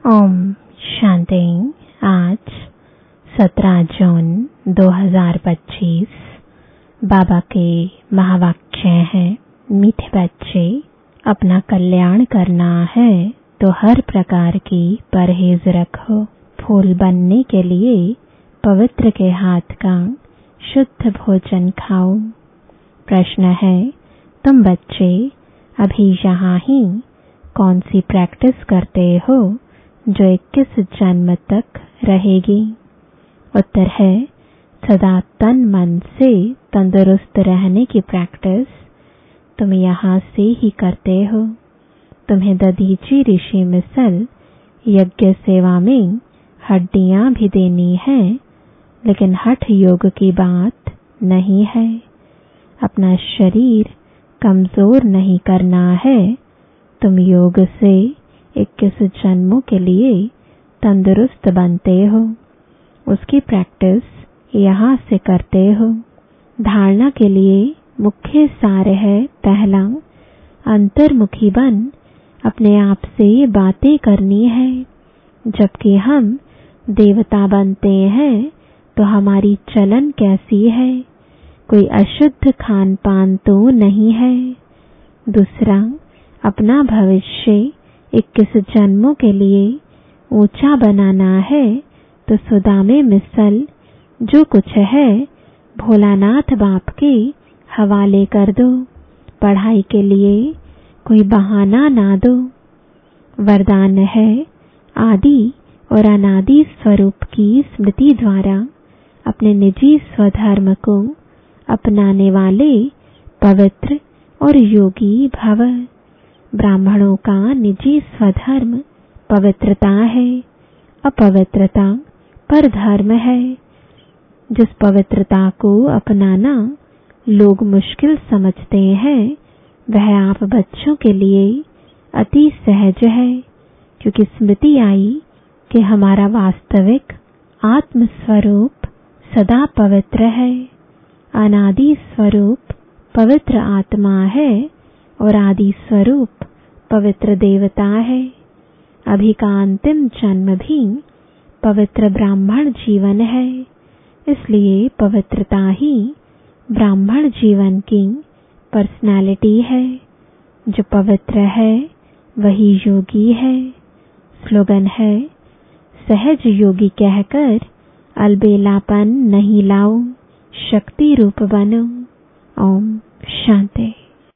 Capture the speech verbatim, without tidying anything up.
ओम शांति। आज सत्रह जून दो हज़ार पच्चीस। बाबा के महावाक्य हैं, मीठे बच्चे, अपना कल्याण करना है तो हर प्रकार की परहेज रखो। फूल बनने के लिए पवित्र के हाथ का शुद्ध भोजन खाओ। प्रश्न है, तुम बच्चे अभी यहाँ ही कौन सी प्रैक्टिस करते हो जो इक्कीस जन्म तक रहेगी? उत्तर है, सदा तन मन से तंदुरुस्त रहने की प्रैक्टिस तुम यहाँ से ही करते हो। तुम्हें दधीची ऋषि मिसल यज्ञ सेवा में हड्डियां भी देनी है, लेकिन हठ योग की बात नहीं है। अपना शरीर कमजोर नहीं करना है। तुम योग से इक्कीस जन्मों के लिए तंदुरुस्त बनते हो। उसकी प्रैक्टिस यहाँ से करते हो। धारणा के लिए मुख्य सार है, पहला, अंतर्मुखी बन अपने आप से बातें करनी है। जबकि हम देवता बनते हैं तो हमारी चलन कैसी है? कोई अशुद्ध खान पान तो नहीं है। दूसरा, अपना भविष्य इक्कीस जन्मों के लिए ऊंचा बनाना है तो सुदामे मिसल जो कुछ है भोलानाथ बाप के हवाले कर दो। पढ़ाई के लिए कोई बहाना ना दो। वरदान है, आदि और अनादि स्वरूप की स्मृति द्वारा अपने निजी स्वधर्म को अपनाने वाले पवित्र और योगी भव। ब्राह्मणों का निजी स्वधर्म पवित्रता है, अपवित्रता पर धर्म है। जिस पवित्रता को अपनाना लोग मुश्किल समझते हैं, वह आप बच्चों के लिए अति सहज है, क्योंकि स्मृति आई कि हमारा वास्तविक आत्म स्वरूप सदा पवित्र है। अनादि स्वरूप पवित्र आत्मा है और आदि स्वरूप पवित्र देवता है। अभी का अंतिम जन्म भी पवित्र ब्राह्मण जीवन है, इसलिए पवित्रता ही ब्राह्मण जीवन की पर्सनालिटी है। जो पवित्र है वही योगी है। स्लोगन है, सहज योगी कहकर अलबेलापन नहीं लाओ, शक्ति रूप बनो। ओम शांति।